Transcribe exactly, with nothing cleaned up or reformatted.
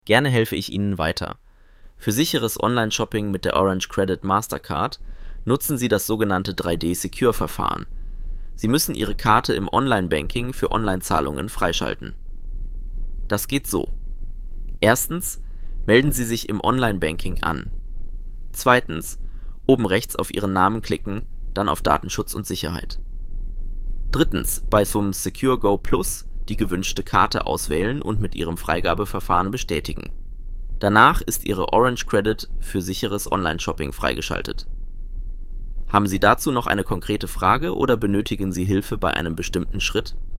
Gerne helfe ich Ihnen weiter. Für sicheres Online-Shopping mit der Orange Credit Mastercard nutzen Sie das sogenannte drei D Secure-Verfahren. Sie müssen Ihre Karte im Online-Banking für Online-Zahlungen freischalten. Das geht so: Erstens, melden Sie sich im Online-Banking an. Zweitens, oben rechts auf Ihren Namen klicken, dann auf Datenschutz und Sicherheit. Drittens, bei S U M Secure Go Plus die gewünschte Karte auswählen und mit Ihrem Freigabeverfahren bestätigen. Danach ist Ihre Orange Credit für sicheres Online-Shopping freigeschaltet. Haben Sie dazu noch eine konkrete Frage oder benötigen Sie Hilfe bei einem bestimmten Schritt?